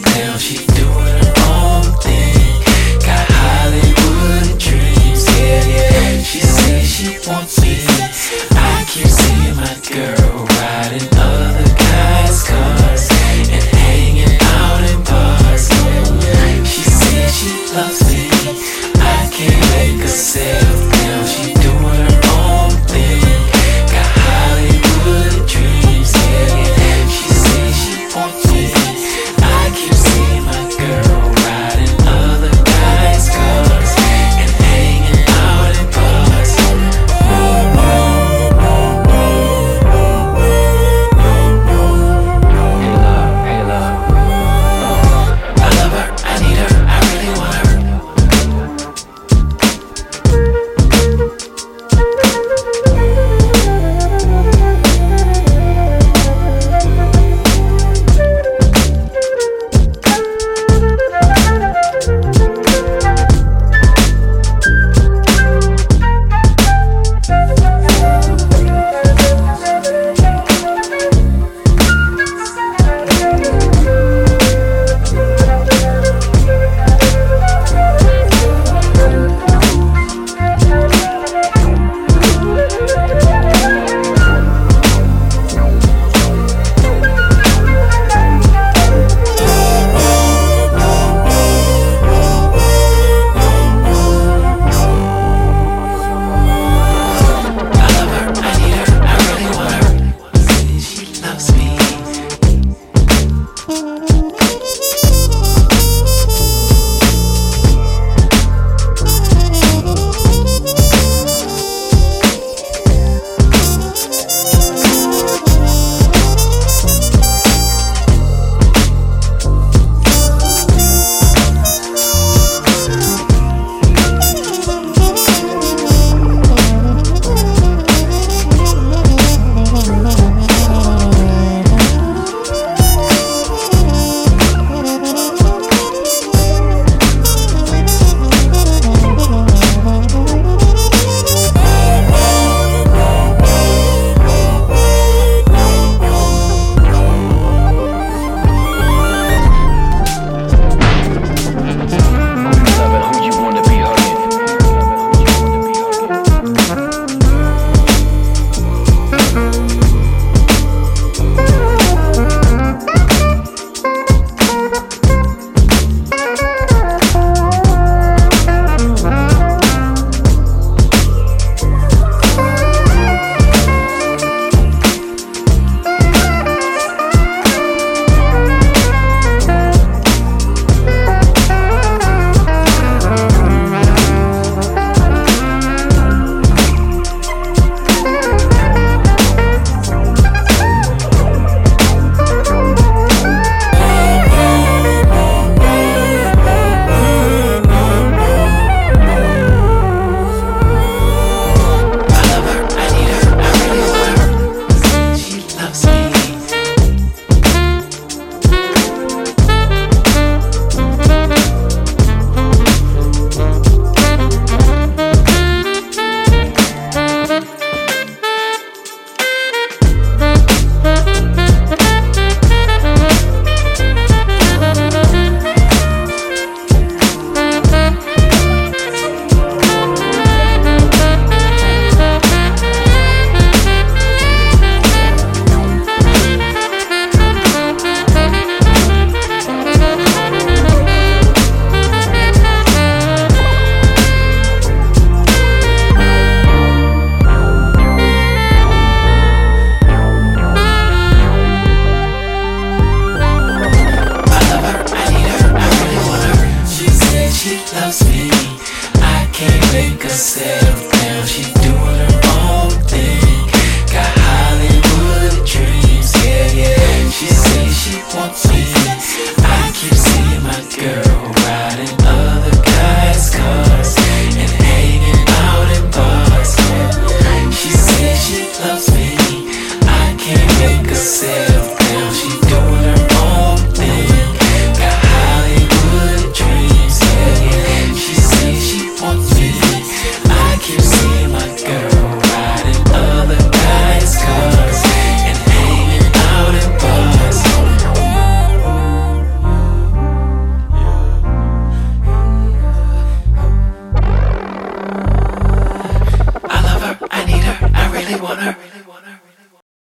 Now she doing her own thing. Got Hollywood dreams, yeah, yeah. She says she wants me. I keep seeing my girl riding other guys' cars and hanging out in bars. She says she loves me. I can't make herself. Now she doing her own thing. Got Hollywood dreams, yeah, yeah. She says she wants me. I keep seeing my girl riding other guys' cars and hanging out in bars. Hey love, I love her, I need her, I really want her. Loves me, I can't make her say